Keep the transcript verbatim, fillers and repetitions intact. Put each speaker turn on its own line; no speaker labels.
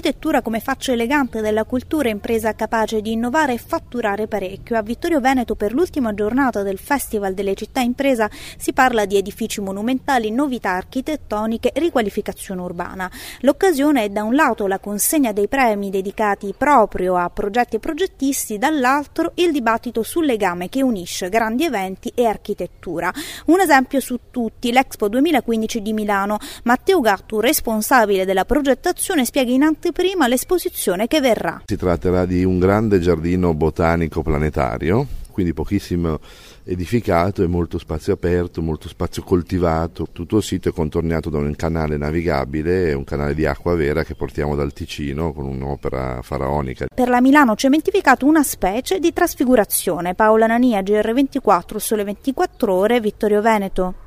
Architettura come faccia elegante della cultura, impresa capace di innovare e fatturare parecchio. A Vittorio Veneto, per l'ultima giornata del Festival delle città impresa, si parla di edifici monumentali, novità architettoniche e riqualificazione urbana. L'occasione è da un lato la consegna dei premi dedicati proprio a progetti e progettisti, dall'altro il dibattito sul legame che unisce grandi eventi e architettura. Un esempio su tutti, l'Expo duemilaquindici di Milano. Matteo Gattu, responsabile della progettazione, spiega in anteprima l'esposizione che verrà.
Si tratterà di un grande giardino botanico planetario, quindi pochissimo edificato e molto spazio aperto, molto spazio coltivato. Tutto il sito è contornato da un canale navigabile, un canale di acqua vera che portiamo dal Ticino con un'opera faraonica.
Per la Milano cementificato una specie di trasfigurazione. Paola Nania, G R ventiquattro, Sole ventiquattro Ore, Vittorio Veneto.